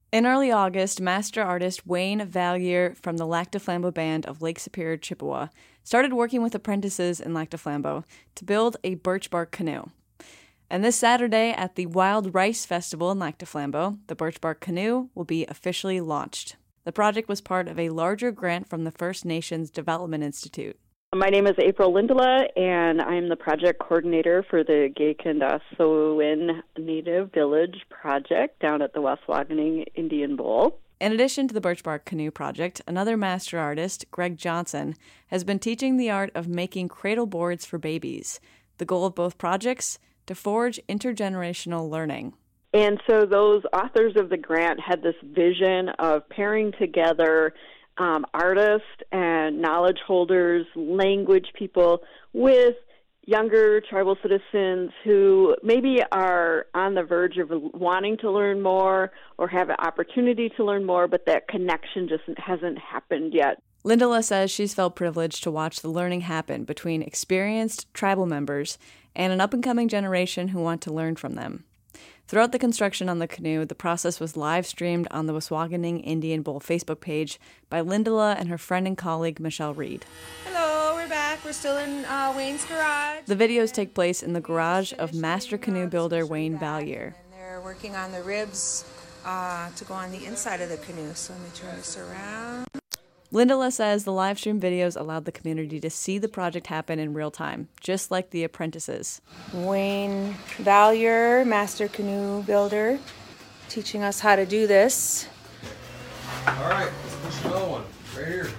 In early August, master artist Wayne Valliere from the Lac du Flambeau Band of Lake Superior, Chippewa, started working with apprentices in Lac du Flambeau to build a birch bark canoe. And this Saturday at the Wild Rice Festival in Lac du Flambeau, the birch bark canoe will be officially launched. The project was part of a larger grant from the First Nations Development Institute. My name is April Lindela, and I'm the project coordinator for the Gaykendassowin Native Village project down at the Waskawaning Indian Bowl. In addition to the Birch Bark Canoe project, another master artist, Greg Johnson, has been teaching the art of making cradle boards for babies. The goal of both projects? To forge intergenerational learning. And so those authors of the grant had this vision of pairing together artists and knowledge holders, language people, with younger tribal citizens who maybe are on the verge of wanting to learn more or have an opportunity to learn more, but that connection just hasn't happened yet. Lindela says she's felt privileged to watch the learning happen between experienced tribal members and an up-and-coming generation who want to learn from them. Throughout the construction on the canoe, the process was live-streamed on the Waskawaning Indian Bowl Facebook page by Lindela and her friend and colleague, Michelle Reed. Hello, we're back. We're still in Wayne's garage. The videos take place in the garage of master canoe builder Wayne Valliere. And they're working on the ribs to go on the inside of the canoe. So let me turn this around. Lindela says the live stream videos allowed the community to see the project happen in real time, just like the apprentices. Wayne Valliere, master canoe builder, teaching us how to do this. All right, let's push another one right here.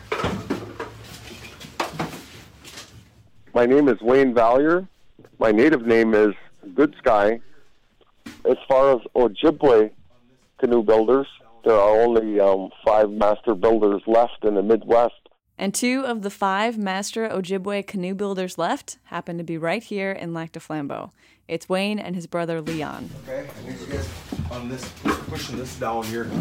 My name is Wayne Valliere. My native name is Good Sky. As far as Ojibwe canoe builders, there are only 5 master builders left in the Midwest. And 2 of the 5 master Ojibwe canoe builders left happen to be right here in Lac du Flambeau. It's Wayne and his brother Leon. Okay, I need you guys on this, pushing this down here.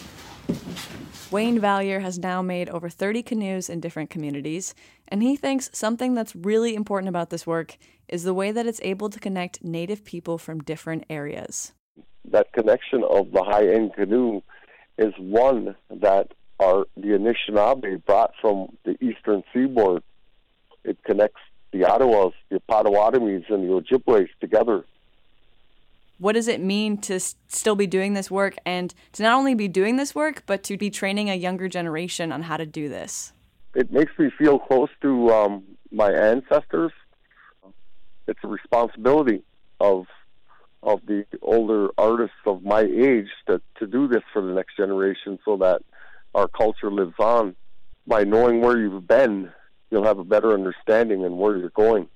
Wayne Valliere has now made over 30 canoes in different communities, and he thinks something that's really important about this work is the way that it's able to connect Native people from different areas. That connection of the high-end canoe is one that the Anishinaabe brought from the eastern seaboard. It connects the Ottawas, the Potawatomis, and the Ojibways together. What does it mean to still be doing this work, and to not only be doing this work, but to be training a younger generation on how to do this? It makes me feel close to my ancestors. It's a responsibility of the older artists of my age to do this for the next generation so that our culture lives on. By knowing where you've been, you'll have a better understanding and where you're going.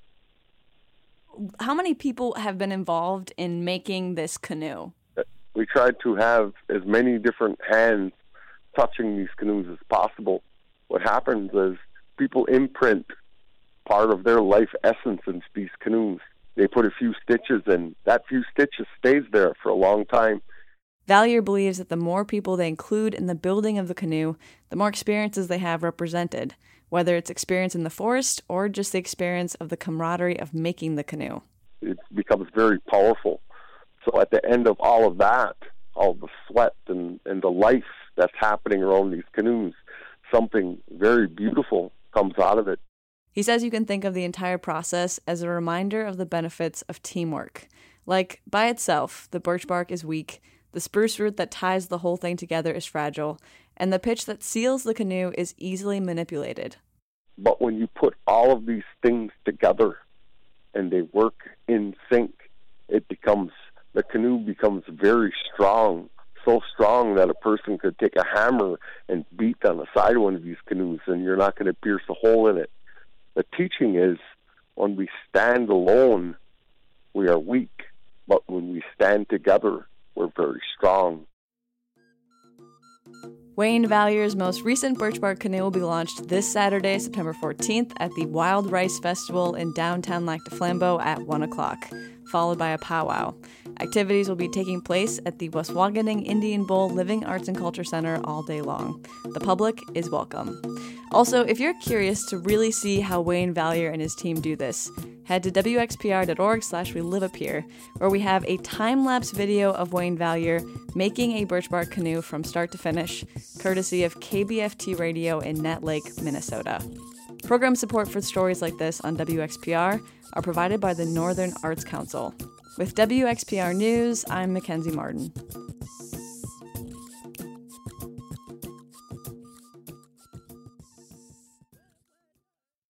How many people have been involved in making this canoe? We tried to have as many different hands touching these canoes as possible. What happens is people imprint part of their life essence into these canoes. They put a few stitches in. That few stitches stays there for a long time. Valliere believes that the more people they include in the building of the canoe, the more experiences they have represented, whether it's experience in the forest or just the experience of the camaraderie of making the canoe. It becomes very powerful. So at the end of all of that, all the sweat and the life that's happening around these canoes, something very beautiful comes out of it. He says you can think of the entire process as a reminder of the benefits of teamwork. Like, by itself, the birch bark is weak, the spruce root that ties the whole thing together is fragile, and the pitch that seals the canoe is easily manipulated. But when you put all of these things together and they work in sync, the canoe becomes very strong, so strong that a person could take a hammer and beat on the side of one of these canoes and you're not going to pierce a hole in it. The teaching is when we stand alone, we are weak, but when we stand together, we're very strong. Wayne Valliere's most recent birch bark canoe will be launched this Saturday, September 14th, at the Wild Rice Festival in downtown Lac du Flambeau at 1 o'clock, followed by a powwow. Activities will be taking place at the Waskawaning Indian Bowl Living Arts and Culture Center all day long. The public is welcome. Also, if you're curious to really see how Wayne Valliere and his team do this, head to wxpr.org/weliveup here, where we have a time-lapse video of Wayne Vallier making a birch bark canoe from start to finish, courtesy of KBFT Radio in Nett Lake, Minnesota. Program support for stories like this on WXPR are provided by the Northern Arts Council. With WXPR News, I'm Mackenzie Martin.